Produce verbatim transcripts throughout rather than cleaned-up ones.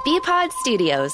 B-Pod Studios.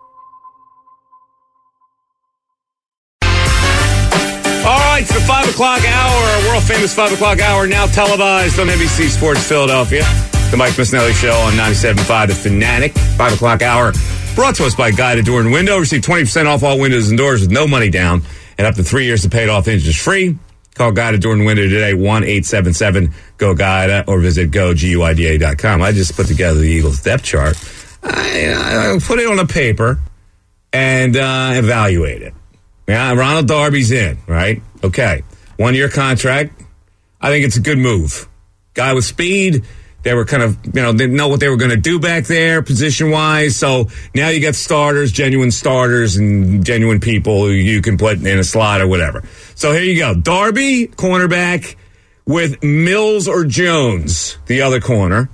All right, it's the five o'clock hour, world-famous five o'clock hour, now televised on N B C Sports Philadelphia. The Mike Misnelli Show on ninety-seven point five The Fanatic. five o'clock hour, brought to us by Guided Door and Window. Receive twenty percent off all windows and doors with no money down and up to three years to pay it off interest-free. Call Guided Door and Window today, one eight seven seven G O Guida, or visit go guida dot com. I just put together the Eagles depth chart. I, I put it on a paper and uh, evaluate it. Yeah, Ronald Darby's in, right? Okay. One-year contract. I think it's a good move. Guy with speed. They were kind of, you know, didn't know what they were going to do back there position-wise. So now you got starters, genuine starters, and genuine people who you can put in a slot or whatever. So here you go. Darby, cornerback, with Mills or Jones, the other corner.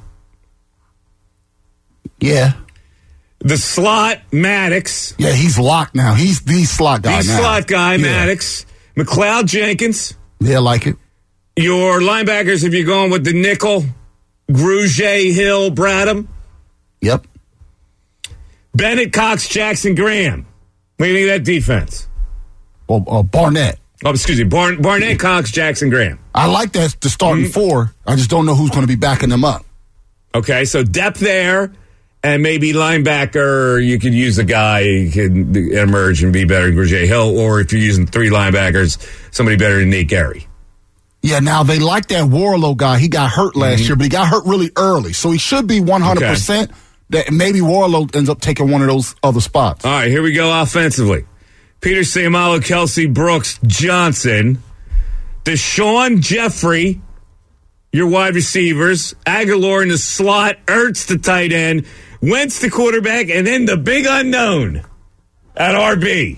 Yeah. The slot, Maddox. Yeah, he's locked now. He's the slot guy the now. slot guy, yeah. Maddox. McLeod Jenkins. Yeah, like it. Your linebackers, if you're going with the nickel, Grugier, Hill, Bradham. Yep. Bennett, Cox, Jackson, Graham. What do you think of that defense? Well, uh, Barnett. Oh, excuse me. Bar- Barnett, Cox, Jackson, Graham. I like that, the starting mm-hmm. four. I just don't know who's going to be backing them up. Okay, so depth there, and maybe linebacker, you could use a guy who could emerge and be better than Grugier Hill, or if you're using three linebackers, somebody better than Nate Gary. Yeah, now they like that Warlow guy. He got hurt last mm-hmm. year, but he got hurt really early, so he should be one hundred percent. Okay. That maybe Warlow ends up taking one of those other spots. All right, here we go offensively. Peter Sayamalo, Kelsey Brooks, Johnson, Deshaun Jeffrey, your wide receivers, Aguilar in the slot, Ertz the tight end, Wentz the quarterback, and then the big unknown at R B.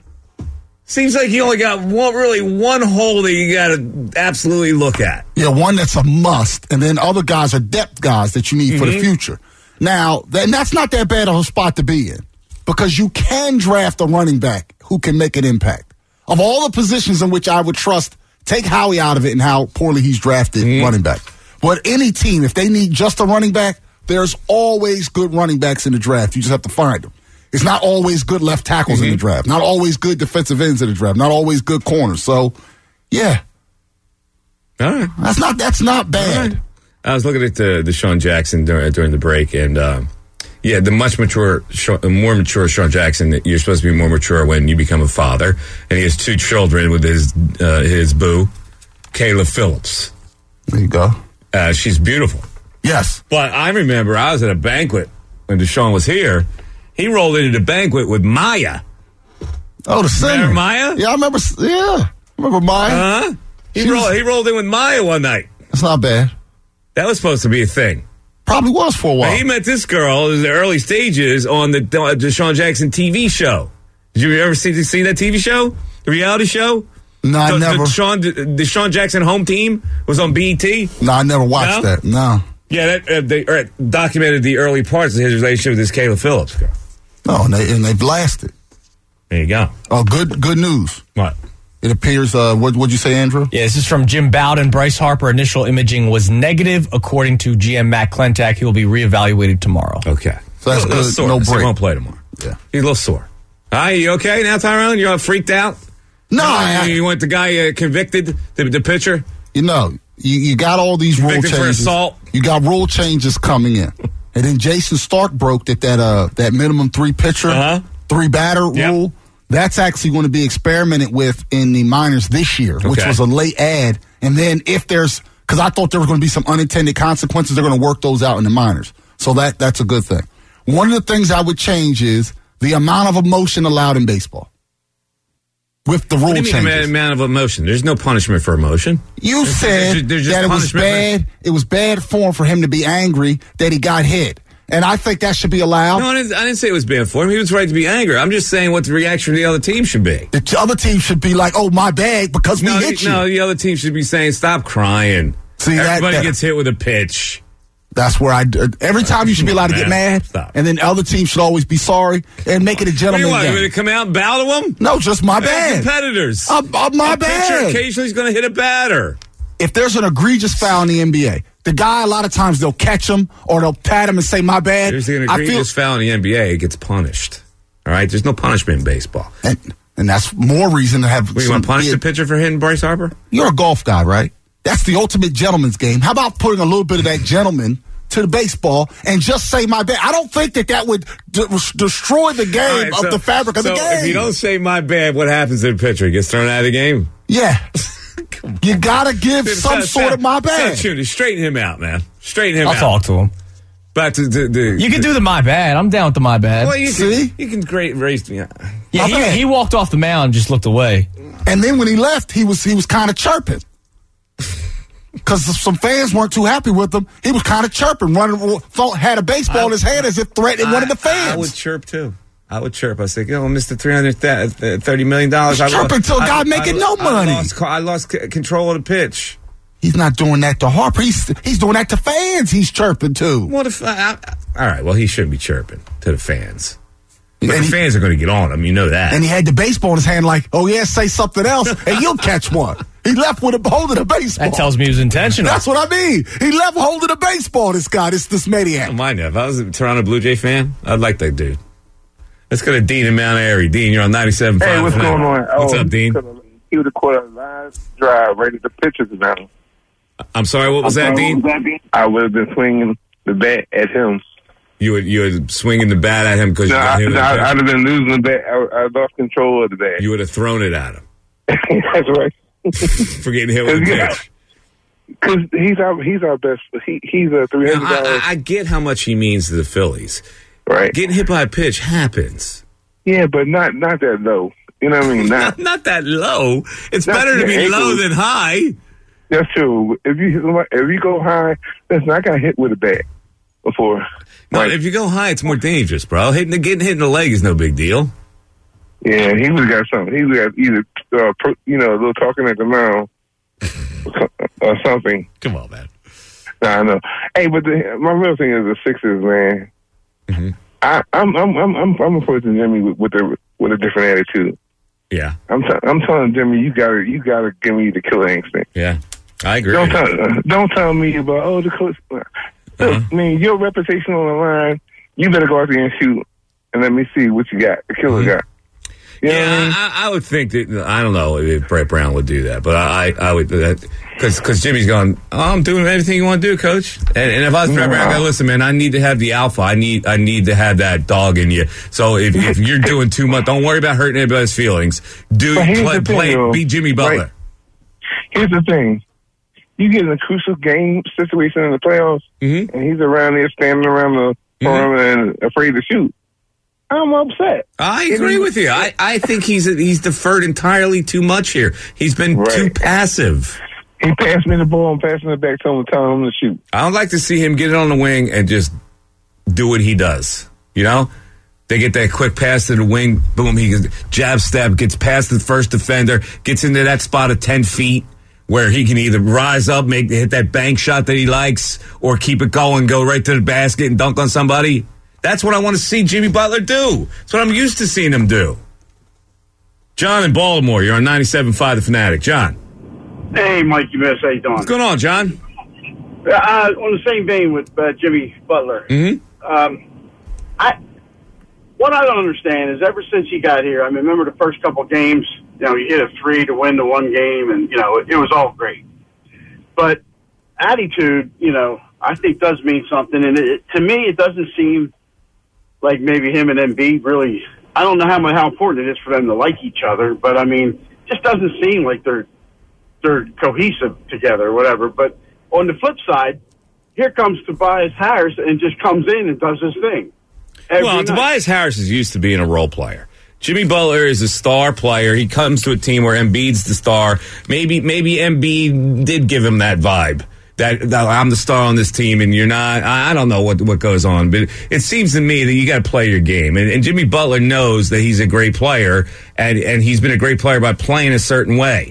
Seems like you only got one, really one hole that you got to absolutely look at. Yeah, one that's a must, and then other guys are depth guys that you need mm-hmm. for the future. Now, and that's not that bad of a spot to be in, because you can draft a running back who can make an impact. Of all the positions in which I would trust, take Howie out of it and how poorly he's drafted mm-hmm. running back. But any team, if they need just a running back, there's always good running backs in the draft. You just have to find them. It's not always good left tackles mm-hmm. in the draft. Not always good defensive ends in the draft. Not always good corners. So, yeah. All right. That's not that's not bad. Right. I was looking at the Deshaun Jackson during, during the break, and uh, yeah, the much mature, more mature Sean Jackson. You're supposed to be more mature when you become a father, and he has two children with his uh, his boo, Kayla Phillips. There you go. Uh, she's beautiful. Yes, but I remember I was at a banquet when Deshaun was here. He rolled into the banquet with Maya. Oh, the singer. Remember Maya? Yeah, I remember. Yeah, I remember Maya. Uh-huh. He She rolled. was- He rolled in with Maya one night. That's not bad. That was supposed to be a thing. Probably was for a while. But he met this girl in the early stages on the uh, Deshaun Jackson T V show. Did you ever see see that T V show, the reality show? No, I the, never. The Deshaun, the Deshaun Jackson home team was on B E T. No, I never watched No? that. No. Yeah, that, uh, they uh, documented the early parts of his relationship with this Kayla Phillips girl. No, and they and they blasted. There you go. Oh, good good news. What? It appears, uh, what would you say, Andrew? Yeah, this is from Jim Bowden. Bryce Harper initial imaging was negative. According to G M Matt Klentak, he will be reevaluated tomorrow. Okay. So that's a little good. Sore, No so break. he won't play tomorrow. Yeah. He's a little sore. All right, you okay now, Tyrone? You all freaked out? No, you, I, you want the guy uh, convicted, the, the pitcher? you know, you, you got all these rule Convicted for changes. assault? You got rule changes coming in. And then Jason Stark broke that that, uh, that minimum three pitcher, Uh-huh. three batter Yep. rule. That's actually going to be experimented with in the minors this year, which Okay. was a late ad. And then if there's, because I thought there was going to be some unintended consequences, they're going to work those out in the minors. So that that's a good thing. One of the things I would change is the amount of emotion allowed in baseball with the rule What do you mean changes. amount of emotion? There's no punishment for emotion. You There's- said there's- there's just that it was punishment for- bad. It was bad form for him to be angry that he got hit, and I think that should be allowed. No, I didn't, I didn't say it was bad for him. He was right to be angry. I'm just saying what the reaction of the other team should be. The t- other team should be like, "Oh, my bad," because we No, hit you. no, the other team should be saying, "Stop crying." See, that- Everybody that- gets hit with a pitch. That's where I. Uh, every time you should be allowed to get Man, mad, stop. and then the other team should always be sorry and make it a What do you gentleman's want? You game. want to come out and bow to them? No, just my They're bad. competitors. Uh, uh, my a pitcher bad. occasionally is going to hit a batter. If there's an egregious foul in the N B A, the guy, a lot of times they'll catch him or they'll pat him and say, my bad. Here's the I egregious feel, foul in the N B A. It gets punished. All right? There's no punishment in baseball. and, and that's more reason to have. Well, you want to punish the pitcher for hitting Bryce Harper? You're a golf guy, right? That's the ultimate gentleman's game. How about putting a little bit of that gentleman to the baseball and just say my bad? I don't think that that would d- destroy the game Right, of so, the fabric of so the game. if you don't say my bad, what happens to the pitcher? He gets thrown out of the game? Yeah. You got to give Dude, some stop, sort stop, of my bad. Stop, straighten him out, man. Straighten him I'll out. talk to him. But to, to, to, You can do the my bad. I'm down with the my bad. Well, you See? Can, you can great raise me. yeah, my he, bad. he walked off the mound and just looked away. And then when he left, he was he was kind of chirping. Because some fans weren't too happy with him. He was kind of chirping, running, thought, had a baseball in his hand as if threatening one of the fans. I would chirp, too. I would chirp. I was like, oh, Mister three hundred thirty million dollars. He's chirping to a guy making no money. I lost, I lost c- control of the pitch. He's not doing that to Harper. He's, he's doing that to fans. He's chirping, too. What if... I, I, all right, well, he shouldn't be chirping to the fans. But And the he- fans are going to get on him. You know that. And he had the baseball in his hand like, oh, yeah, say something else, and you'll catch one. He left with a holding a baseball. That tells me he was intentional. That's what I mean. He left holding a baseball, this guy, this, this I maniac. don't mind that. If I was a Toronto Blue Jay fan, I'd like that dude. Let's go to Dean in Mount Airy. Dean, you're on ninety-seven point five. Hey, what's going on? What's oh, up, Dean? He would have caught a last drive right at the pitcher's mound. I'm sorry, what was that, Dean? I would have been swinging the bat at him. You would you would swinging the bat at him because you No, got I, him in no, the I, pitch? I'd have been losing the bat. I, I lost control of the bat. You would have thrown it at him That's right. for getting hit with a Yeah. pitch. Because he's our he's our best. He he's a three Now, hundred I, dollars. I, I get how much he means to the Phillies. Right. Getting hit by a pitch happens. Yeah, but not not that low. You know what I mean? Not, Not not that low. It's Not better to your be low ankles. than high. that's true. If you if you go high, listen, I got hit with a bat before. No, Like, if you go high, it's more dangerous, bro. Hitting the, getting hit in the leg is no big deal. yeah, he would have got something. He would have either uh, pro, you know a little talking at the mound or something. Come on, man. Nah, I know. Hey, but the, my real thing is the Sixers, man. Mm-hmm. I, I'm I'm I'm I'm I'm approaching Jimmy with, with a with a different attitude. Yeah, I'm t- I'm telling Jimmy, you gotta you gotta give me the killer instinct. yeah. I agree. Don't tell uh, don't tell me about oh the coach. Look, Uh-huh. I mean your reputation on the line. You better go out there and shoot, and let me see what you got. The killer Mm-hmm. got. You know what I Yeah, mean? I, I would think that I don't know if Brett Brown would do that, but I, I would because because Jimmy's going. Oh, I'm doing everything you want to do, Coach. And, and if I was Brett Brown, I go, listen, man, I need to have the alpha. I need I need to have that dog in you. So if, if you're doing too much, don't worry about hurting anybody's feelings. Do But here's play, the thing, play though, be Jimmy Butler. right? Here's the thing. You get in a crucial game situation in the playoffs, Mhm. and he's around there standing around the perimeter and afraid to shoot. I'm upset. I agree with you. I, I think he's he's deferred entirely too much here. He's been Right. too passive. He passed me the ball and passing it back to him and telling him to shoot. I would like to see him get it on the wing and just do what he does. You know? They get that quick pass to the wing, boom, he jab step, gets past the first defender, gets into that spot of ten feet where he can either rise up, make hit that bank shot that he likes, or keep it going, go right to the basket and dunk on somebody. That's what I want to see Jimmy Butler do. That's what I'm used to seeing him do. John in Baltimore, you're on ninety-seven point five The Fanatic. John. Hey, Mike, you best. How you doing? What's going on, John? Uh, on the same vein with uh, Jimmy Butler. Mm-hmm. Um, I what I don't understand is ever since he got here, I mean, remember the first couple games, you know, you hit a three to win the one game, and, you know, it, it was all great. But attitude, you know, I think does mean something. And it, to me, it doesn't seem like maybe him and Embiid really, I don't know how much, how important it is for them to like each other, but I mean, it just doesn't seem like they're they're cohesive together or whatever. But on the flip side, here comes Tobias Harris and just comes in and does his thing. Every Well, night. Tobias Harris is used to being a role player. Jimmy Butler is a star player. He comes to a team where Embiid's the star. Maybe maybe Embiid did give him that vibe. That, that I'm the star on this team and you're not. I, I don't know what what goes on, but it seems to me that you got to play your game. And, and Jimmy Butler knows that he's a great player, and, and he's been a great player by playing a certain way.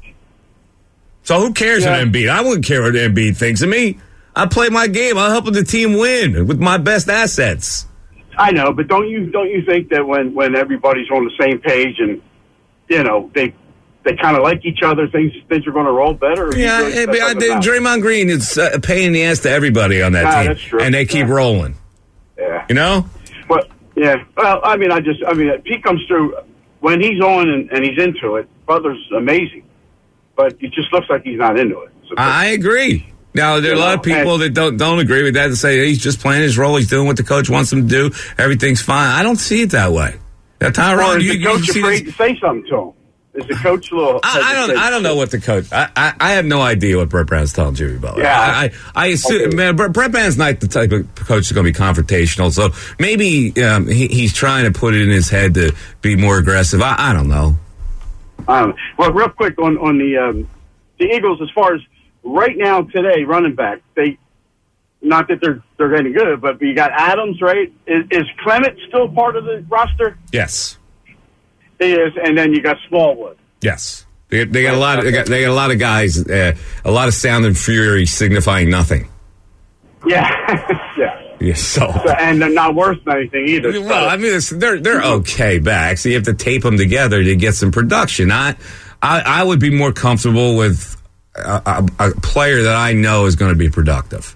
So who cares Yeah. what Embiid? I wouldn't care what Embiid thinks of me. I play my game. I'm helping the team win with my best assets. I know, but don't you don't you think that when, when everybody's on the same page and, you know, they they kind of like each other. Things things are going to roll better. Or Yeah, really hey, but I, Draymond Green is a pain in the ass to everybody on that yeah, team, that's true. and they keep yeah. rolling. Yeah, you know. But yeah, well, I mean, I just, I mean, he comes through when he's on and, and he's into it. Butler's amazing, but it just looks like he's not into it. So, I agree. Now, there are a lot of people that don't don't agree with that and say he's just playing his role. He's doing what the coach wants him to do. Everything's fine. I don't see it that way. Now, Tyrone, or is you, the coach you see afraid this? to say something to him? Is the coach a little? I, I don't. I don't know what the coach. I, I, I have no idea what Brett Brown's telling Jimmy Butler. Yeah. I, I, I assume, okay. man, Brett Brett Brown's not the type of coach that's going to be confrontational. So maybe um, he, he's trying to put it in his head to be more aggressive. I, I don't know. I don't know. Well, real quick on on the um, the Eagles, as far as right now today, running back, they not that they're they're any good, but you got Adams, right? Is, is Clement still part of the roster? Yes. He is, and then you got Smallwood. Yes. They, they got a lot. Of, they got they got a lot of guys. Uh, a lot of sound and fury signifying nothing. Yeah, yeah. Yeah. So. so, and they're not worth anything either. Well, so. I mean, it's, they're they're okay backs. So you have to tape them together to get some production. I I, I would be more comfortable with a, a, a player that I know is going to be productive.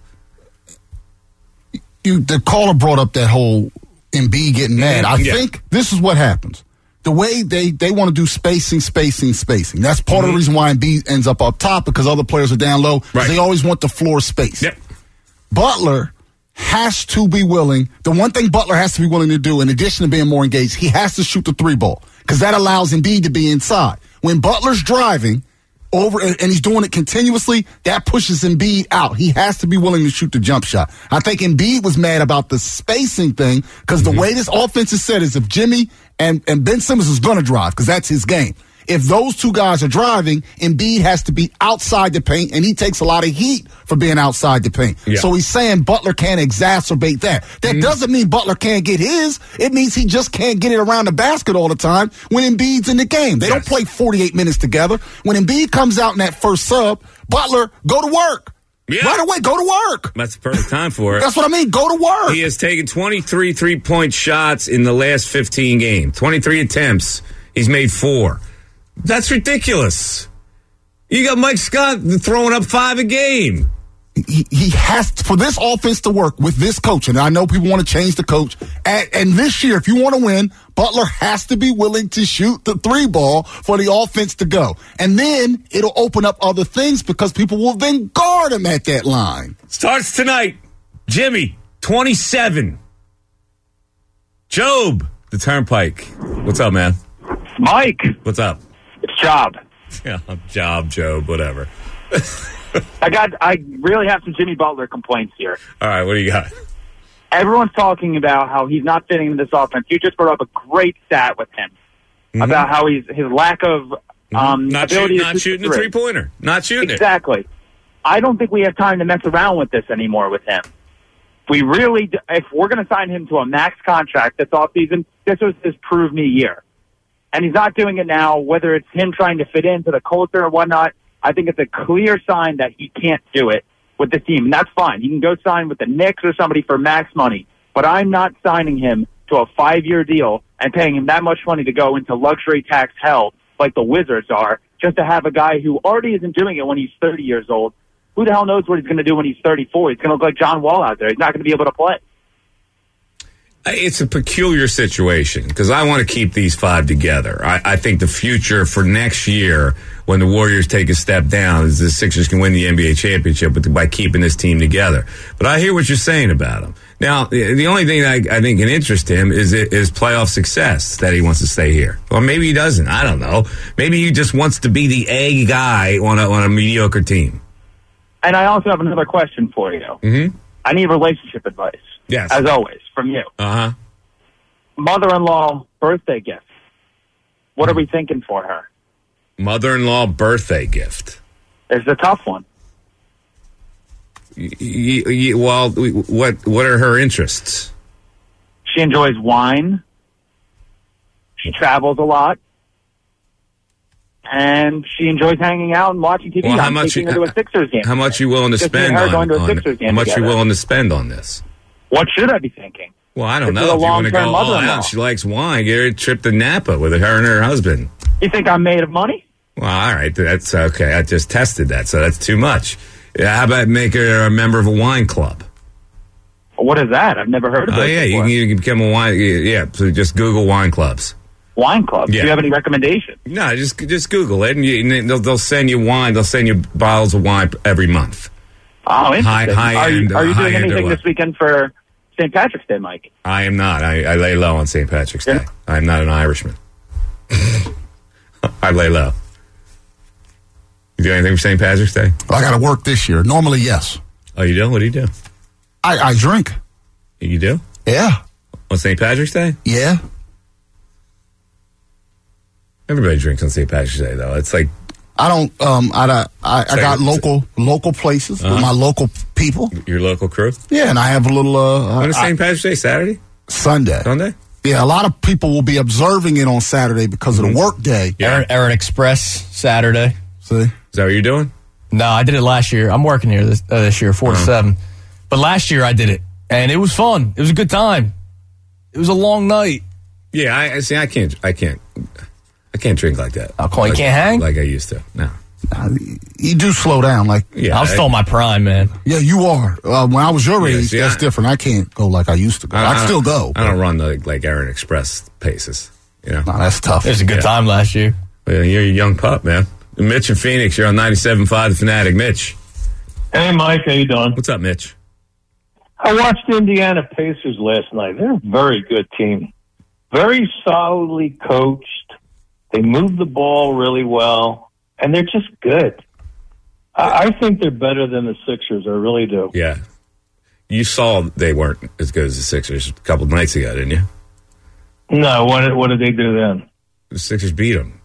You, the caller brought up that whole Embiid getting mad. I Yeah. think this is what happens. The way they, they want to do spacing, spacing, spacing. That's part mm-hmm. of the reason why Embiid ends up up top, because other players are down low. Right. They always want the floor space. Yep. Butler has to be willing. The one thing Butler has to be willing to do, in addition to being more engaged, he has to shoot the three ball, because that allows Embiid to be inside. When Butler's driving over and he's doing it continuously, that pushes Embiid out. He has to be willing to shoot the jump shot. I think Embiid was mad about the spacing thing, because mm-hmm. the way this offense is set is if Jimmy and, and Ben Simmons is going to drive, because that's his game. If those two guys are driving, Embiid has to be outside the paint, and he takes a lot of heat for being outside the paint. Yeah. So he's saying Butler can't exacerbate that. That mm-hmm. doesn't mean Butler can't get his. It means he just can't get it around the basket all the time when Embiid's in the game. They yes. don't play forty-eight minutes together. When Embiid comes out in that first sub, Butler, go to work. Yeah. Right away, go to work. That's the perfect time for it. That's what I mean, go to work. He has taken twenty-three three-point shots in the last fifteen games. twenty-three attempts. He's made four. That's ridiculous. You got Mike Scott throwing up five a game. He, he has to, for this offense to work with this coach, and I know people want to change the coach. And, and this year, if you want to win, Butler has to be willing to shoot the three ball for the offense to go. And then it'll open up other things, because people will then guard him at that line. Starts tonight. Jimmy, twenty-seven. Job, the Turnpike. What's up, man? Mike. What's up? It's Job. Yeah, Job, Job, whatever. I got. I really have some Jimmy Butler complaints here. All right, what do you got? Everyone's talking about how he's not fitting into this offense. You just brought up a great stat with him mm-hmm. about how he's his lack of um, not ability shoot, to not shooting the three pointer, not shooting exactly. it. I don't think we have time to mess around with this anymore with him. We really, if we're going to sign him to a max contract this offseason, this was his prove me year. And he's not doing it now, whether it's him trying to fit into the culture or whatnot. I think it's a clear sign that he can't do it with the team. And that's fine. He can go sign with the Knicks or somebody for max money. But I'm not signing him to a five-year deal and paying him that much money to go into luxury tax hell like the Wizards are, just to have a guy who already isn't doing it when he's thirty years old. Who the hell knows what he's going to do when he's thirty-four? He's going to look like John Wall out there. He's not going to be able to play. It's a peculiar situation, because I want to keep these five together. I, I think the future for next year, when the Warriors take a step down, is the Sixers can win the N B A championship with, by keeping this team together. But I hear what you're saying about him. Now, the only thing that I, I think can interest him is is playoff success, that he wants to stay here. Or maybe he doesn't. I don't know. Maybe he just wants to be the A guy on a, on a mediocre team. And I also have another question for you. Mm-hmm. I need relationship advice. Yes. As always, from you. Uh-huh. Mother-in-law birthday gift. What are we thinking for her? Mother-in-law birthday gift. It's a tough one. Y- y- y- well, what what are her interests? She enjoys wine. She travels a lot. And she enjoys hanging out and watching T V. Well, how I'm much taking you, her to a Sixers game. How much are you willing to Just spend her on, going to a on Sixers game how much together. you willing to spend on this? What should I be thinking? Well, I don't This is know. a If you want to go long-term all mother-in-law. out, she likes wine. Get her a trip to Napa with her and her husband. You think I'm made of money? Well, all right, that's okay. I just tested that, so that's too much. Yeah, how about make her a member of a wine club? What is that? I've never heard of it. Oh, yeah, you can, you can become a wine. Yeah, so just Google wine clubs. Wine club. Yeah. Do you have any recommendations? No, just just Google it, and, you, and they'll, they'll send you wine. They'll send you bottles of wine every month. Oh, interesting. High, high are end, you, are you doing high anything end this weekend for Saint Patrick's Day, Mike? I am not. I, I lay low on Saint Patrick's Day. Yeah. I'm not an Irishman. I lay low. You do anything for Saint Patrick's Day? I got to work this year. Normally, yes. Oh, you do? What do you do? I, I drink. You do? Yeah. On Saint Patrick's Day? Yeah. Everybody drinks on Saint Patrick's Day, though. It's like I don't. Um. I I, I, I got local local places Uh-huh. with my local people. your local crew. Yeah, and I have a little. Uh, When is I- Saint Patrick's Day? Saturday? Sunday. Sunday? Yeah, a lot of people will be observing it on Saturday because of the work day. Yeah. Aaron, Aaron Express Saturday. See, Is that what you're doing? No, I did it last year. I'm working here this, uh, this year, four to seven. But last year I did it, and it was fun. It was a good time. It was a long night. Yeah, I, I see. I can't. I can't. I can't drink like that. How come you like, can't hang? like I used to? No. uh, you do slow down. Like, Yeah, I'm still in my prime, man. yeah, you are. Uh, when I was your Yeah, age, see, that's I- different. I can't go like I used to go. I, I can still go. I don't run the like Aaron Express paces. You know. No, that's tough. It was a good Yeah. time last year. Well, you're a young pup, man. Mitch in Phoenix. You're on ninety-seven point five The Fanatic. Mitch, Hey, Mike, how you doing? what's up, Mitch? I watched the Indiana Pacers last night. They're a very good team. Very solidly coached. They move the ball really well, and they're just good. I, I think they're better than the Sixers. I really do. Yeah. You saw they weren't as good as the Sixers a couple of nights ago, didn't you? No, what did, what did they do then? The Sixers beat them.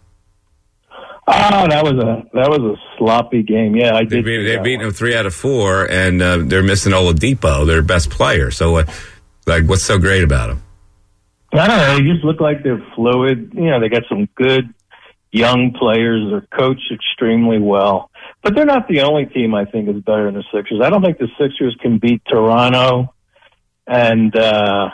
Oh, that was a that was a sloppy game. Yeah, I They did. beat, see they that beat one. them three out of four, and uh, they're missing Oladipo, their best player. So, uh, like, what's so great about them? I don't know. They just look like they're fluid. You know, they got some good young players. They're coached extremely well. But they're not the only team I think is better than the Sixers. I don't think the Sixers can beat Toronto. And uh,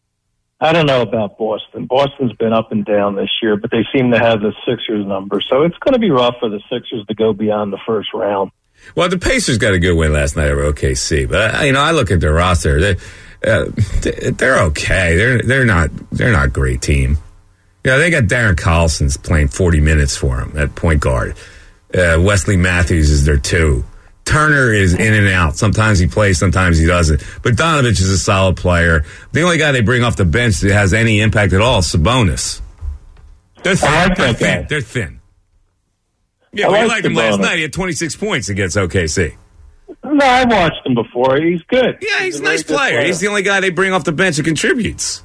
I don't know about Boston. Boston's been up and down this year, but they seem to have the Sixers number. So it's going to be rough for the Sixers to go beyond the first round. Well, the Pacers got a good win last night over O K C, but uh, you know, I look at their roster; they, uh, they're okay. They're they're not they're not a great team. Yeah, they got Darren Collison's playing forty minutes for them at point guard. Uh, Wesley Matthews is their two. Turner is in and out. Sometimes he plays, sometimes he doesn't. But Donovich is a solid player. The only guy they bring off the bench that has any impact at all is Sabonis. They're thin. I like They're that thin. guy. They're thin. Yeah, I we like liked him last Sabonis. night. He had twenty-six points against O K C. No, I watched him before. He's good. Yeah, he's a nice very good player. He's the only guy they bring off the bench that contributes.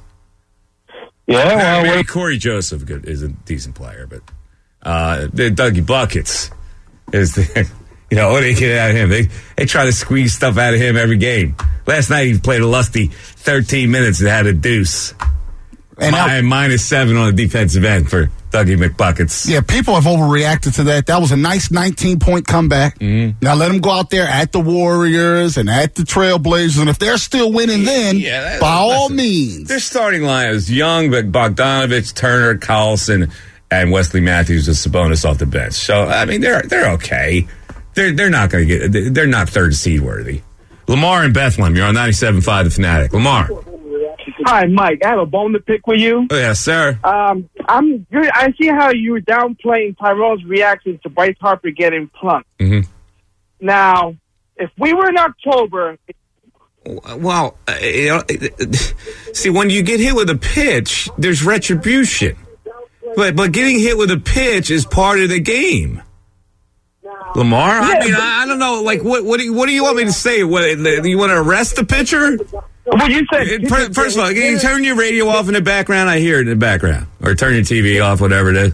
Yeah, Now, well, maybe wait- Corey Joseph good, is a decent player, but uh, the Dougie Buckets is the, you know, what do they get out of him? They they try to squeeze stuff out of him every game. Last night he played a lusty thirteen minutes and had a deuce. And Mi- now- minus seven on the defensive end for Dougie McBuckets. Yeah, people have overreacted to that. That was a nice nineteen-point comeback. Mm-hmm. Now let them go out there at the Warriors and at the Trailblazers, and if they're still winning, then Yeah, that- by all listen, means. Their starting line is young, but Bogdanovich, Turner, Collison, and Wesley Matthews with Sabonis off the bench. So I mean, they're they're okay. They're they're not going to get. They're not third seed worthy. Lamar in Bethlehem. You're on ninety-seven point five The Fanatic. Lamar. Hi, Mike. I have a bone to pick with you. Oh, yes, sir. Um, I'm good. I see how you were downplaying Tyrell's reaction to Bryce Harper getting plunked. Mhm. Now, if we were in October, Well, uh, you know, see, when you get hit with a pitch, there's retribution. But but getting hit with a pitch is part of the game. Lamar, I Yeah, mean, but- I, I don't know. Like, what what do you, what do you want me to say? What, you want to arrest the pitcher? well, you said Uh, fir- First of all, can you turn your radio off in the background? I hear it in the background. Or turn your T V off, whatever it is.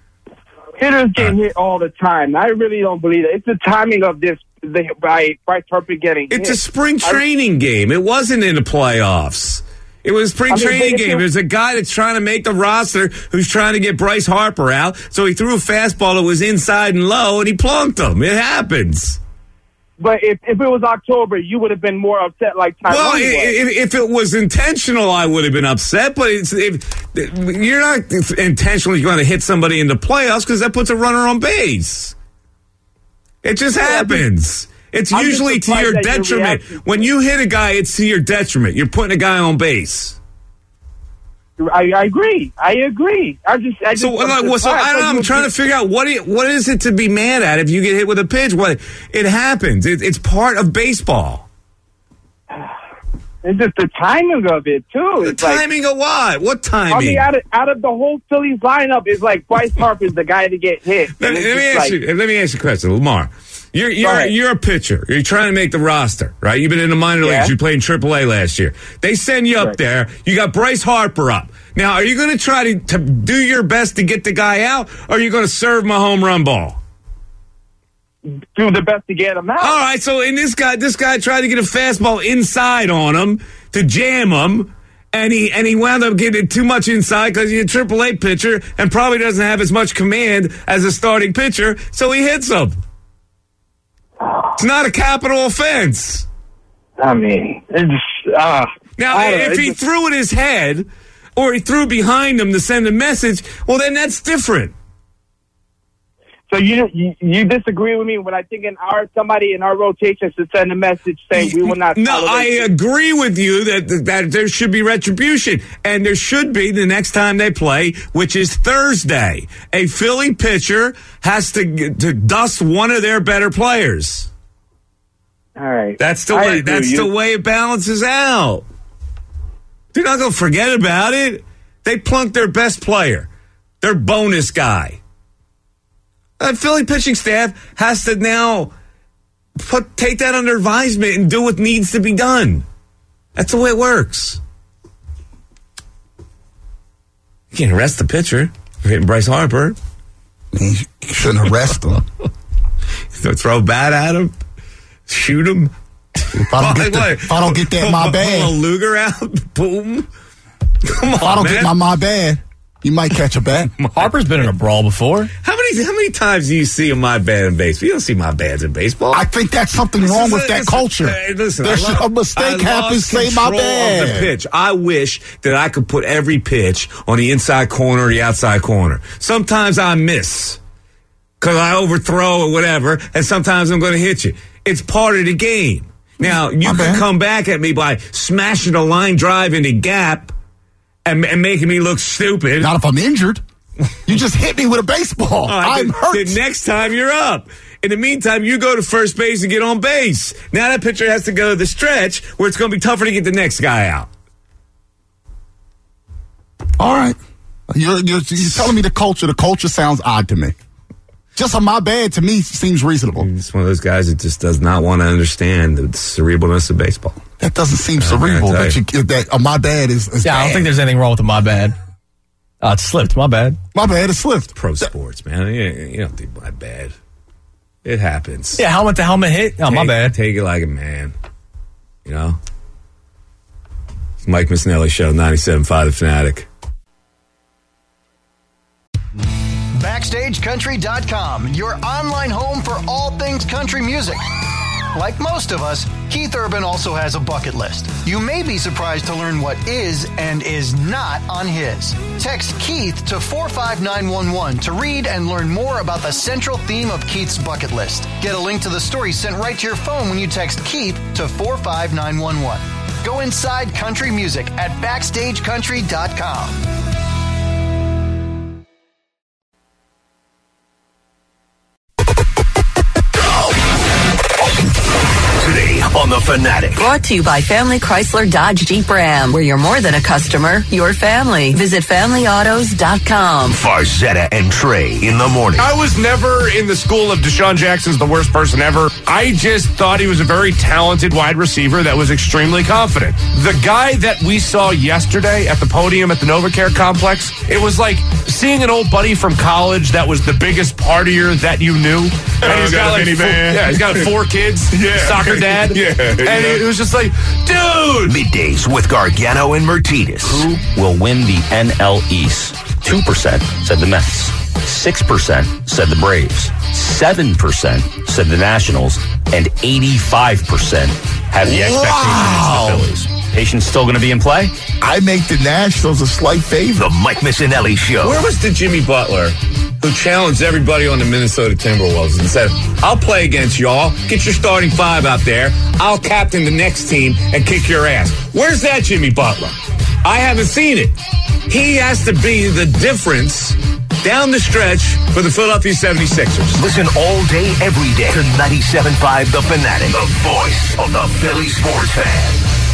hitters get hit all the time. I really don't believe it. It's the timing of this the, by Bryce Harper getting It's hit. a spring training game. It wasn't in the playoffs. It was a spring I mean, training but if game. you- There's a guy that's trying to make the roster who's trying to get Bryce Harper out. So he threw a fastball that was inside and low, and he plunked him. It happens. but if, if it was October, you would have been more upset like Tyrone Well, was. if, if it was intentional, I would have been upset. But it's, if, you're not intentionally going to hit somebody in the playoffs because that puts a runner on base. It just Yeah, happens. It's I'm usually just to your surprised at your detriment. reaction. When you hit a guy, it's to your detriment. You're putting a guy on base. I, I agree. I agree. I just, I just So, like, well, so I don't know, I'm trying to figure out what it, what is it to be mad at if you get hit with a pitch? What it happens. It, it's part of baseball. It's just the timing of it too. The It's like, timing of what? What timing? I mean, out of out of the whole Phillies lineup, it's like Bryce Harper's the guy to get hit. Let, And it's let me just ask like- you. Let me ask you a question, Lamar. You're you're ahead. you're a pitcher. You're trying to make the roster, right? You've been in the minor Yeah. leagues. You played in triple A last year. They send you up Right. there. You got Bryce Harper up. Now, are you going to try to, to do your best to get the guy out, or are you going to serve him a home run ball? do the best to get him out. All right. So, in this guy, this guy tried to get a fastball inside on him to jam him. And he and he wound up getting too much inside because he's a triple A pitcher and probably doesn't have as much command as a starting pitcher, so he hits him. It's not a capital offense. I mean, it's uh, Now, I don't know, if it's he just- threw in his head or he threw behind him to send a message, well, then that's different. So you, you you disagree with me when I think in our somebody in our rotation should send a message saying we will not. No, I tolerate this. agree with you that that there should be retribution, and there should be the next time they play, which is Thursday. A Philly pitcher has to to dust one of their better players. All right, That's the I way. agree That's with the you. way it balances out. They're not going to forget about it. They plunked their best player, their bonus guy. The Philly pitching staff has to now put take that under advisement and do what needs to be done. That's the way it works. You can't arrest the pitcher for hitting Bryce Harper. I mean, you shouldn't arrest him. Throw a bat at him, shoot him. If I don't get, the, if I don't get that, my Pull a bad. Luger out, boom. Come If I on, don't man. get my my bad, you might catch a bat. Harper's been in a brawl before. How many how many times do you see a my bad in baseball? You don't see my bads in baseball. I think that's something This wrong is with a- that listen, culture. hey, listen, there I should lo- a mistake I happen. lost Say my control of the bad. pitch. I wish that I could put every pitch on the inside corner or the outside corner. Sometimes I miss because I overthrow or whatever, and sometimes I'm going to hit you. It's part of the game. Now, you My can bad. come back at me by smashing a line drive in the gap and, and making me look stupid. Not if I'm injured. You just hit me with a baseball. All right, I'm then- hurt. then next time you're up. In the meantime, you go to first base and get on base. Now that pitcher has to go to the stretch where it's going to be tougher to get the next guy out. All right. You're, you're, you're telling me the culture. The culture sounds odd to me. Just a my bad to me seems reasonable. He's one of those guys that just does not want to understand the cerebralness of baseball. That doesn't seem I gotta cerebral. tell That, you. you, that a my bad is, is Yeah, I don't bad. think there's anything wrong with the my bad. Uh, it slipped. My bad. My bad is slipped. Pro sports, man. You, you don't think my bad. It happens. Yeah, helmet to helmet hit. Oh, my Take- bad. Take it like a man. You know? It's Mike Missinelli Show, ninety-seven point five The Fanatic. Backstage Country dot com, your online home for all things country music. Like most of us, Keith Urban also has a bucket list. You may be surprised to learn what is and is not on his. Text Keith to four five nine one one to read and learn more about the central theme of Keith's bucket list. Get a link to the story sent right to your phone when you text Keith to four five nine one one. Go inside country music at Backstage Country dot com. Today on The Fanatic. Brought to you by Family Chrysler Dodge Jeep Ram, where you're more than a customer, you're family. Visit family autos dot com. Farzetta and Trey in the morning. I was never in the school of Deshaun Jackson's the worst person ever. I just thought he was a very talented wide receiver that was extremely confident. The guy that we saw yesterday at the podium at the NovaCare complex, it was like seeing an old buddy from college that was the biggest partier that you knew. And he's got, like four, yeah, he's got four kids, Yeah. soccer dad. Yeah, and yeah. it was just like, dude. Middays with Gargano and Martinez. Who will win the N L East? two percent said the Mets. six percent said the Braves, seven percent said the Nationals, and eighty-five percent have the expectations Wow. of the Phillies. Patience still going to be in play? I make the Nationals a slight favorite. The Mike Missinelli Show. Where was the Jimmy Butler who challenged everybody on the Minnesota Timberwolves and said, I'll play against y'all, get your starting five out there, I'll captain the next team and kick your ass? Where's that Jimmy Butler? I haven't seen it. He has to be the difference down the stretch for the Philadelphia seventy-sixers. Listen all day, every day to ninety-seven point five The Fanatic, the voice of the Philly sports fan.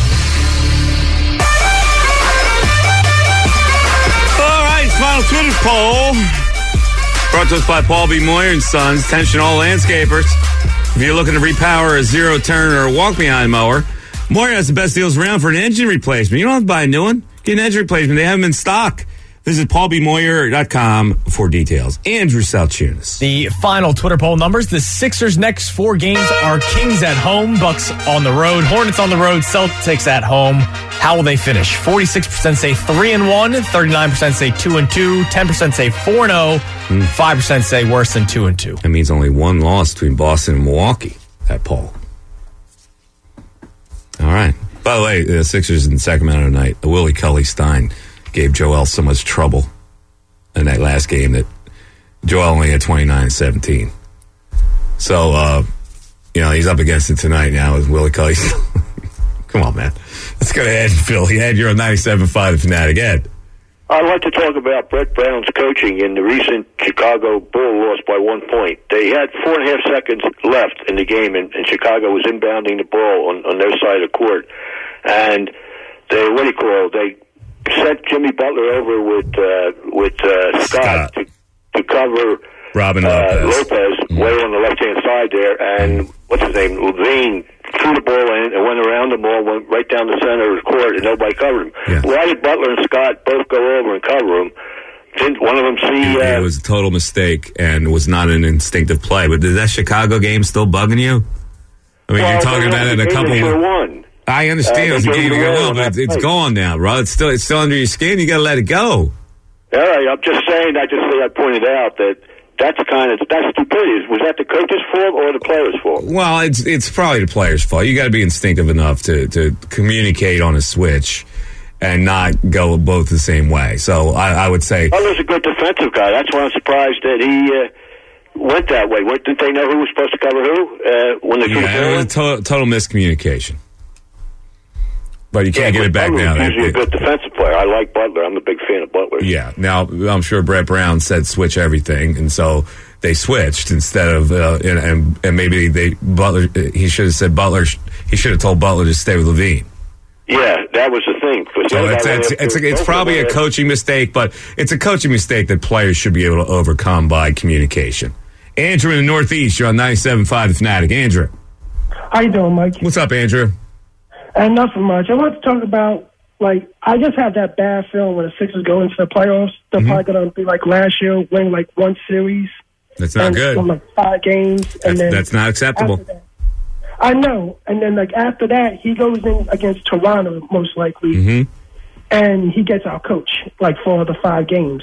All right, final Twitter poll. Brought to us by Paul B. Moyer and Sons, Tension All Landscapers. If you're looking to repower a zero-turn or a walk-behind mower, Moyer has the best deals around for an engine replacement. You don't have to buy a new one. Get an engine replacement. They have them in stock. Visit paul b moyer dot com for details. Andrew Salchunas. The final Twitter poll numbers. The Sixers' next four games are Kings at home, Bucks on the road, Hornets on the road, Celtics at home. How will they finish? forty-six percent say three and one, thirty-nine percent say two and two, ten percent say four and oh, five percent say worse than two and two. That means only one loss between Boston and Milwaukee, that poll. All right. By the way, the Sixers in Sacramento tonight, Willie Cauley-Stein gave Joel so much trouble in that last game that Joel only had twenty-nine and seventeen. So, uh, you know, he's up against it tonight now with Willie Cauley-Stein. Come on, man. Let's go ahead, Phil. Ed, you're on ninety-seven point five The Fanatic. Ed. I'd like to talk about Brett Brown's coaching in the recent Chicago Bull loss by one point. They had four and a half seconds left in the game, and, and Chicago was inbounding the ball on, on their side of the court. And they, what do you call it? They sent Jimmy Butler over with uh, with uh, Scott, Scott. To, to cover Robin uh, Lopez, Lopez mm-hmm. way on the left-hand side there. And what's his name? Levine threw the ball in and went around the ball, went right down the center of the court, and nobody covered him. Yeah. Why did Butler and Scott both go over and cover him? Didn't one of them see? It, uh, it was a total mistake and was not an instinctive play. But is that Chicago game still bugging you? I mean, well, you're talking about it a couple of... Sure won. I understand uh, it was a game to go, but it's, it's gone now, bro. It's still it's still under your skin. You got to let it go. All right, I'm just saying. I just say I pointed out that that's kind of that's stupidity. Was that the coach's fault or the player's fault? Well, it's it's probably the player's fault. You got to be instinctive enough to to communicate on a switch and not go both the same way. So I, I would say Butler's a good defensive guy. That's why I'm surprised that he uh, went that way. What, didn't they know who was supposed to cover who uh, when they yeah, it was a to- total miscommunication. But you can't yeah, get it back Butler's now. Usually a good defensive player. I like Butler. I'm a big fan of Butler. Yeah. Now, I'm sure Brett Brown said switch everything, and so they switched instead of uh, and, and and maybe they Butler. He should have said Butler. He should have told Butler to stay with Levine. Yeah, that was the thing. So it's it's, it's, it's probably a coaching mistake, but it's a coaching mistake that players should be able to overcome by communication. Andrew in the Northeast, you're on ninety-seven point five The Fanatic. Andrew. How you doing, Mike? What's up, Andrew? And nothing much. I want to talk about, like, I just have that bad feeling when the Sixers go into the playoffs. They're mm-hmm. probably going to be like last year, win like one series. That's not good. Like five games. That's, and then that's not acceptable. That, I know. And then, like, after that, he goes in against Toronto, most likely, mm-hmm. and he gets our coach, like, for the five games.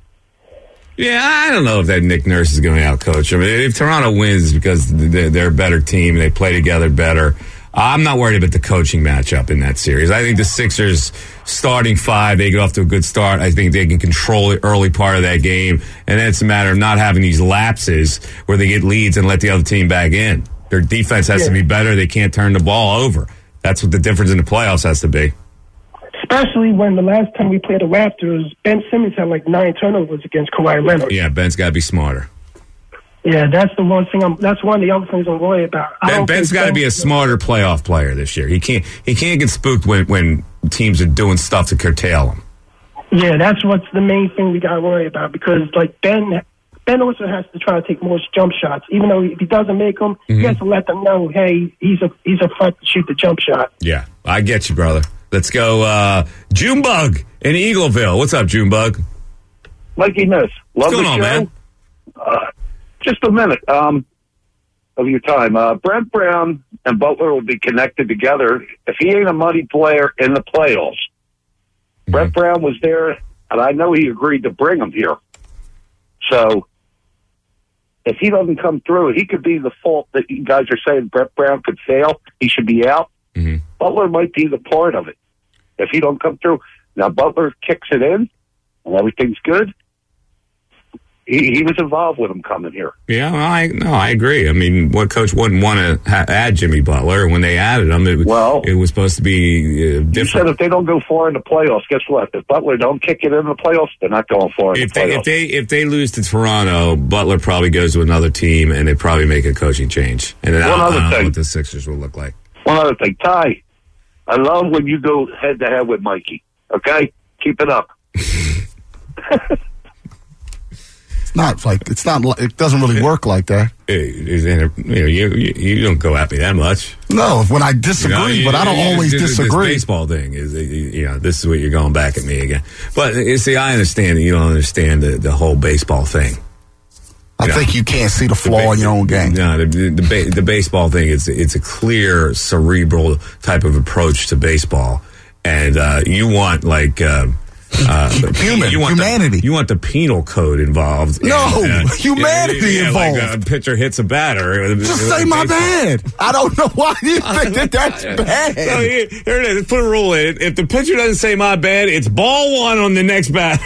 Yeah, I don't know if that Nick Nurse is going to outcoach him. If Toronto wins because they're, they're a better team, they play together better, I'm not worried about the coaching matchup in that series. I think the Sixers starting five, they get off to a good start. I think they can control the early part of that game, and then it's a matter of not having these lapses where they get leads and let the other team back in. Their defense has yeah. to be better. They can't turn the ball over. That's what the difference in the playoffs has to be. Especially when the last time we played the Raptors, Ben Simmons had like nine turnovers against Kawhi Leonard. Yeah, Ben's got to be smarter. Yeah, that's the one thing. I'm, that's one of the other things I'm worried about. Ben, Ben's got to be a smarter playoff player this year. He can't. He can't get spooked when, when teams are doing stuff to curtail him. Yeah, that's what's the main thing we got to worry about because, like Ben, Ben also has to try to take more jump shots. Even though if he doesn't make them, mm-hmm. he has to let them know, hey, he's a he's a front to shoot the jump shot. Yeah, I get you, brother. Let's go, uh, Junebug in Eagleville. What's up, Junebug? Mikey Ness. Love What's going the on, show. man? Uh, just a minute um, of your time. Uh, Brent Brown and Butler will be connected together. If he ain't a money player in the playoffs, mm-hmm. Brent Brown was there, and I know he agreed to bring him here. So if he doesn't come through, he could be the fault that you guys are saying Brett Brown could fail. He should be out. Mm-hmm. Butler might be the part of it. If he don't come through, now Butler kicks it in and everything's good. He, he was involved with him coming here. Yeah, well, I no, I agree. I mean, what coach wouldn't want to ha- add Jimmy Butler? And when they added him, it, well, it was supposed to be uh, different. You said if they don't go far in the playoffs, guess what? If Butler don't kick it in the playoffs, they're not going far in If the they, playoffs. if they if they lose to Toronto, Butler probably goes to another team, and they probably make a coaching change. And then One I, I other don't know thing. what the Sixers will look like. One other thing, Ty, I love when you go head to head with Mikey. Okay, keep it up. It's not like it's not. It doesn't really work like that. Is you know, you, you you don't go at me that much. No, when I disagree, You know, you- but I don't you- always this, disagree. This baseball thing is, you know, this is what you're going back at me again. But you see, I understand that you don't understand the, the whole baseball thing. I You know, think you can't see the flaw in your own game. No, the the, the, ba- the baseball thing is it's a clear cerebral type of approach to baseball, and uh, you want like. Uh, Uh, Human, you want humanity. The, you want the penal code involved. No, and, uh, humanity yeah, yeah, involved. Like a pitcher hits a batter. Just say my bad. I don't know why you think that that's bad. So here, here it is. Put a rule in. If the pitcher doesn't say my bad, it's ball one on the next batter.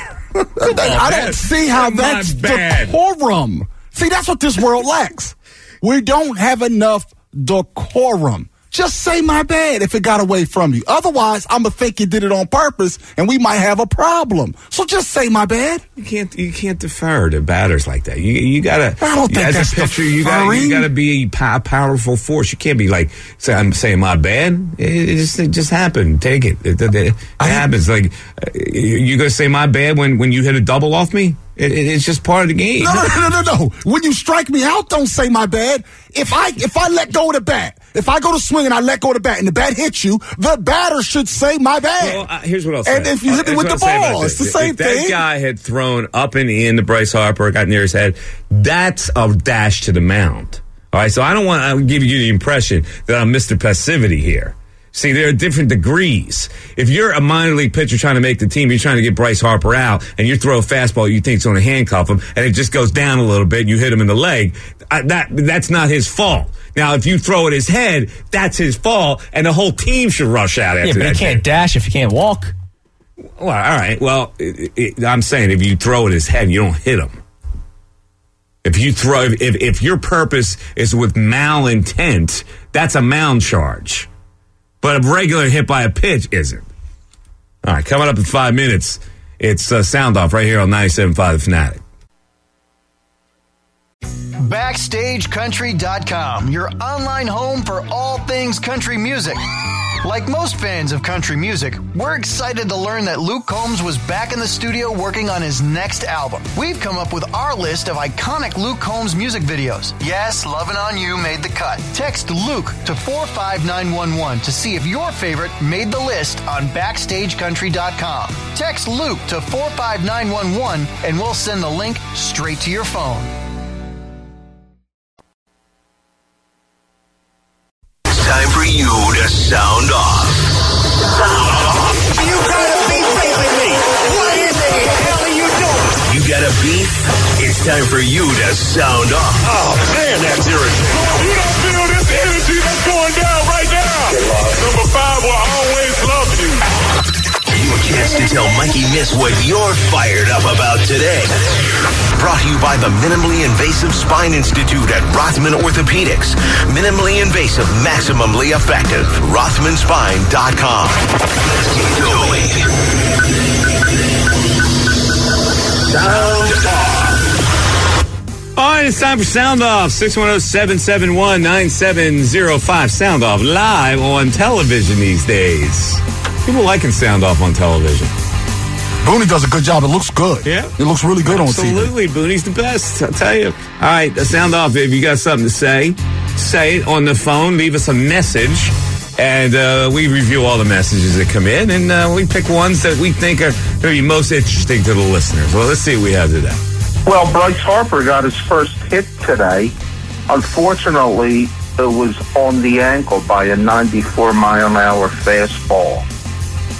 I don't see how that's bad. decorum. See, that's what this world lacks. We don't have enough decorum. Just say my bad if it got away from you. Otherwise, I'm gonna think you did it on purpose, and we might have a problem. So just say my bad. You can't you can't defer to batters like that. You you gotta. I don't think as that's a pitcher, you gotta you deferring. gotta be a pow- powerful force. You can't be like say I'm saying my bad. It, it just it just happened. Take it. It, it, it happens. Like uh, you you gonna say my bad when when you hit a double off me? It, it, it's just part of the game. No, no, no, no, no, no. When you strike me out, don't say my bad. If I if I let go of the bat, if I go to swing and I let go of the bat and the bat hits you, the batter should say my bad. Well, uh, here's what I'll say. And if you hit me Here's with what the I'll say about ball, it's the this. same if that thing. guy had thrown up and in to Bryce Harper, got near his head, that's a dash to the mound. All right, so I don't want to give you the impression that I'm Mister Passivity here. See, there are different degrees. If you're a minor league pitcher trying to make the team, you're trying to get Bryce Harper out, and you throw a fastball you think is going to handcuff him, and it just goes down a little bit, and you hit him in the leg, I, that that's not his fault. Now, if you throw at his head, that's his fault, and the whole team should rush out after Yeah, but that. you can't dash if you can't walk. Well, all right. Well, it, it, I'm saying if you throw at his head, you don't hit him. If you throw, if if your purpose is with malintent, that's a mound charge. But a regular hit by a pitch isn't. All right, coming up in five minutes, it's uh, Sound Off right here on ninety-seven point five The Fanatic. Backstage Country dot com, your online home for all things country music. Like most fans of country music, we're excited to learn that Luke Combs was back in the studio working on his next album. We've come up with our list of iconic Luke Combs music videos. Yes, Lovin' On You made the cut. Text Luke to four five nine one one to see if your favorite made the list on Backstage Country dot com. Text Luke to four five nine one one and we'll send the link straight to your phone. Time for you to sound off. Sound off. You got a beef facing me. What in the hell are you doing? You got a beef? It's time for you to sound off. Oh, man, that's irritating. You don't feel this energy that's going down right now. Number five will always love you. Your chance to tell Mikey Miss what you're fired up about today. Brought to you by the Minimally Invasive Spine Institute at Rothman Orthopedics. Minimally invasive, maximally effective. Rothman Spine dot com. Let's get going. Sound off. All right, it's time for Sound Off. six one zero, seven seven one, nine seven zero five. Sound Off live on television these days. People liking Sound Off on television. Booney does a good job. It looks good. Yeah. It looks really good on T V. Absolutely. Booney's the best, I'll tell you. All right, Sound Off. If you got something to say, say it on the phone. Leave us a message. And uh, we review all the messages that come in, and uh, we pick ones that we think are going to be most interesting to the listeners. Well, let's see what we have today. Well, Bryce Harper got his first hit today. Unfortunately, it was on the ankle by a ninety-four mile an hour fastball.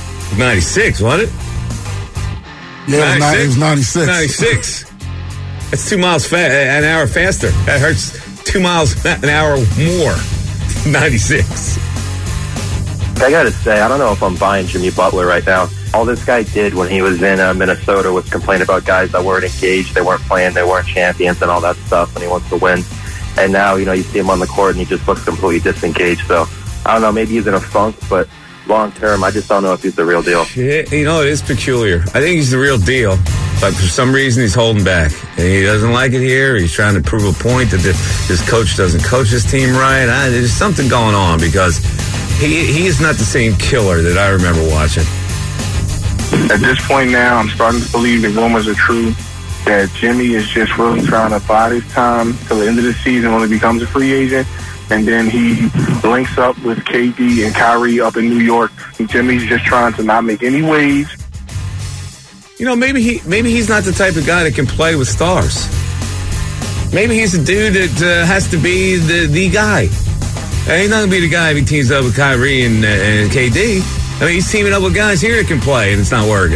ninety-six, wasn't it? Yeah, it was, ninety, it was ninety-six. ninety-six. That's two miles fa- an hour faster. That hurts two miles an hour more. ninety-six. I got to say, I don't know if I'm buying Jimmy Butler right now. All this guy did when he was in uh, Minnesota was complain about guys that weren't engaged, they weren't playing, they weren't champions and all that stuff, and he wants to win. And now, you know, you see him on the court and he just looks completely disengaged. So, I don't know, maybe he's in a funk, but long term, I just don't know if he's the real deal. You know, it is peculiar. I think he's the real deal, but for some reason he's holding back. And he doesn't like it here. He's trying to prove a point that the, his coach doesn't coach his team right. I, there's something going on because he he is not the same killer that I remember watching. At this point now, I'm starting to believe the rumors are true, that Jimmy is just really trying to bide his time till the end of the season when he becomes a free agent. And then he links up with K D and Kyrie up in New York. And Jimmy's just trying to not make any waves. You know, maybe he maybe he's not the type of guy that can play with stars. Maybe he's a dude that uh, has to be the, the guy. Uh, he's not going to be the guy if he teams up with Kyrie and, uh, and K D. I mean, he's teaming up with guys here that can play, and it's not working.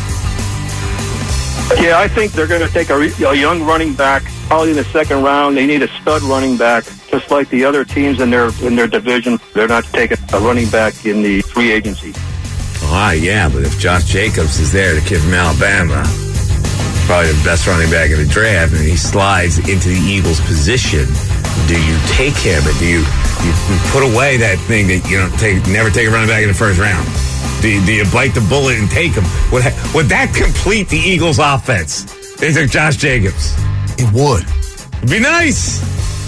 Yeah, I think they're going to take a, a young running back, probably in the second round. They need a stud running back, just like the other teams in their in their division. They're not taking a running back in the free agency. Ah, yeah, but if Josh Jacobs is there, the kid from Alabama, probably the best running back in the draft, and he slides into the Eagles' position, do you take him, or do you, you put away that thing that you don't take, never take a running back in the first round? Do you, do you bite the bullet and take him? Would, would that complete the Eagles' offense? They took Josh Jacobs. It would. It'd be nice.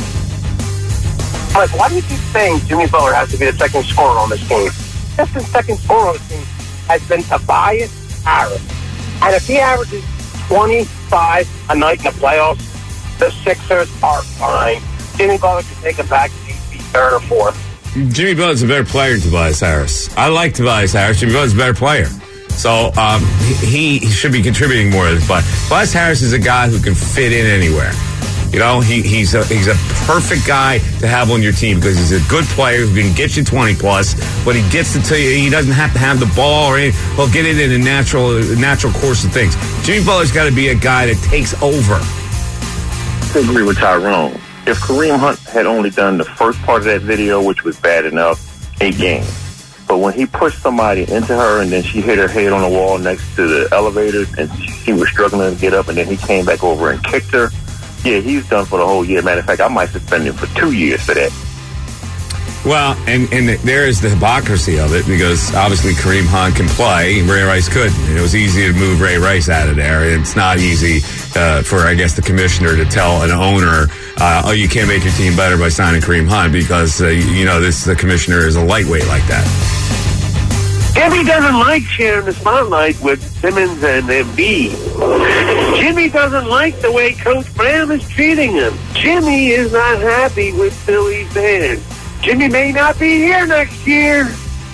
Mike, why do you keep saying Jimmy Butler has to be the second scorer on this team? Just the second scorer on this team has been Tobias Harris. And if he averages twenty-five a night in the playoffs, the Sixers are fine. Jimmy Butler can take a back seat, be third or fourth. Jimmy Butler's a better player than Tobias Harris. I like Tobias Harris. Jimmy Butler's a better player. So um, he, he should be contributing more to this. But Tobias Harris is a guy who can fit in anywhere. You know, he, he's a, he's a perfect guy to have on your team because he's a good player who can get you twenty plus, but he gets to tell you he doesn't have to have the ball or anything. He'll get it in a natural natural course of things. Jimmy Butler's got to be a guy that takes over. I agree with Tyrone. If Kareem Hunt had only done the first part of that video, which was bad enough, eight games. But when he pushed somebody into her and then she hit her head on the wall next to the elevator and she was struggling to get up and then he came back over and kicked her, yeah, he's done for the whole year. Matter of fact, I might suspend him for two years for that. Well, and, and there is the hypocrisy of it because obviously Kareem Hunt can play and Ray Rice couldn't. And it was easy to move Ray Rice out of there. It's not easy uh, for, I guess, the commissioner to tell an owner, uh, oh, you can't make your team better by signing Kareem Hunt because, uh, you know, this the commissioner is a lightweight like that. Jimmy doesn't like sharing the spotlight with Simmons and Embiid. Jimmy doesn't like the way Coach Brown is treating him. Jimmy is not happy with Philly's fans. Jimmy may not be here next year.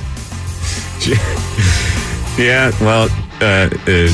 Yeah, well, uh, uh,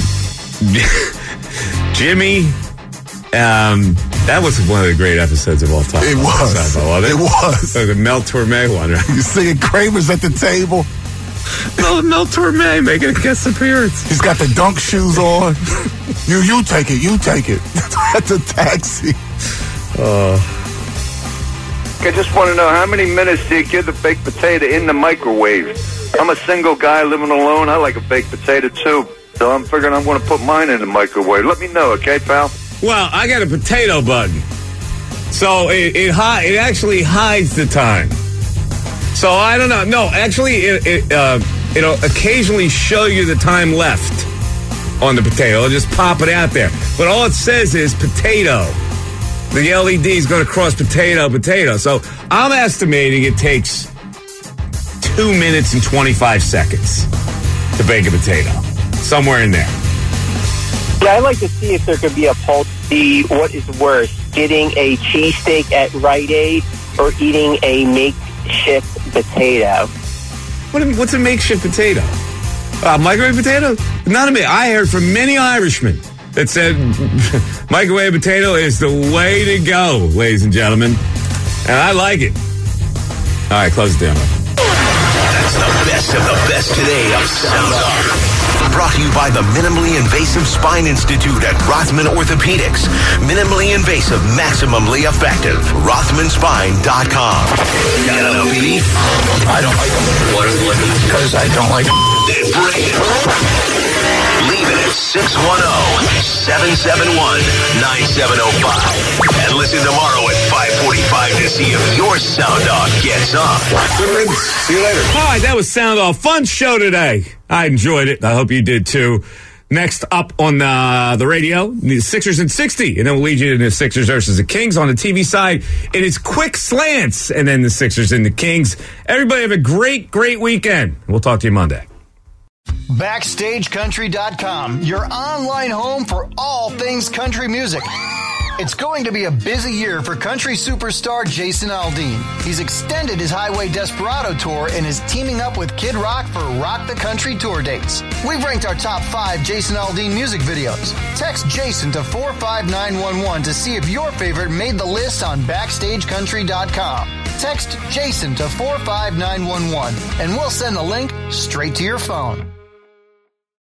Jimmy, um, that was one of the great episodes of all time. It was. It? it was. The Mel Torme one, right? You singing Kramer's at the table. No, Mel Torme making a guest appearance. He's got the dunk shoes on. you you take it, you take it. At the taxi. Oh. I just want to know how many minutes do you give the baked potato in the microwave? I'm a single guy living alone. I like a baked potato too. So I'm figuring I'm going to put mine in the microwave. Let me know, okay, pal? Well, I got a potato button. So it it, hi- it actually hides the time. So I don't know. No, actually, it, it, uh, it'll occasionally show you the time left on the potato. It'll just pop it out there. But all it says is potato. The L E D is going to cross potato, potato. So I'm estimating it takes two minutes and twenty-five seconds to bake a potato. Somewhere in there. Yeah, I'd like to see if there could be a poll to see what is worse, getting a cheesesteak at Rite Aid or eating a makeshift potato. What, what's a makeshift potato? Uh, microwave potato? Not a me. I heard from many Irishmen that said microwave potato is the way to go, ladies and gentlemen. And I like it. All right, close it down. That's the best of the best today of Sound Off. Brought Brought to you by the Minimally Invasive Spine Institute at Rothman Orthopedics. Minimally invasive, maximally effective. Rothman Spine dot com. Got a beef? I don't like them. What is it? Because I don't like them. Then bring it. Leave it at six one zero, seven seven one, nine seven zero five. And listen tomorrow at five forty-five to see if your sound dog gets on. See you later. All right, that was Sound Off. Fun show today. I enjoyed it. I hope you did too. Next up on uh, the radio, the Sixers in sixty. And then we'll lead you to the Sixers versus the Kings. On the T V side, it is quick slants. And then the Sixers and the Kings. Everybody have a great, great weekend. We'll talk to you Monday. Backstage Country dot com, your online home for all things country music. It's going to be a busy year for country superstar Jason Aldean. He's extended his Highway Desperado tour and is teaming up with Kid Rock for Rock the Country tour dates. We've ranked our top five Jason Aldean music videos. Text Jason to four five nine one one to see if your favorite made the list on Backstage Country dot com. Text Jason to four five nine one one and we'll send the link straight to your phone.